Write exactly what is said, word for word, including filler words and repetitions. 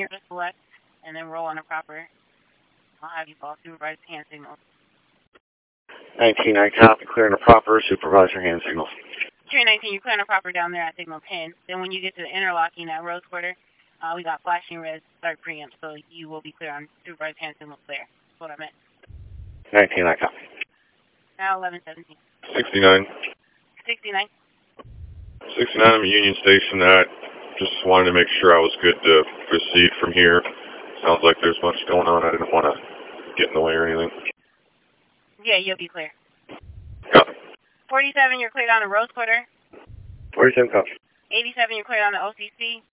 you're to select, and then roll on a proper. I'll have you call supervised hand signals. nineteen, I copy, clearing a proper supervisor hand signals. three nineteen, you're clearing a proper down there at signal ten. Then when you get to the interlocking at Rose Quarter, uh, we got flashing red start preamp, so you will be clear on supervised hand signal clear. That's what I meant. nineteen, I copy. Now eleven seventeen. sixty-nine. sixty-nine. sixty-nine, I'm at Union Station. I just wanted to make sure I was good to proceed from here. Sounds like there's much going on. I didn't want to get in the way or anything. Yeah, you'll be clear. Copy. forty-seven, you're cleared on the Rose Quarter. forty-seven, copy. eighty-seven, you're cleared on the O C C.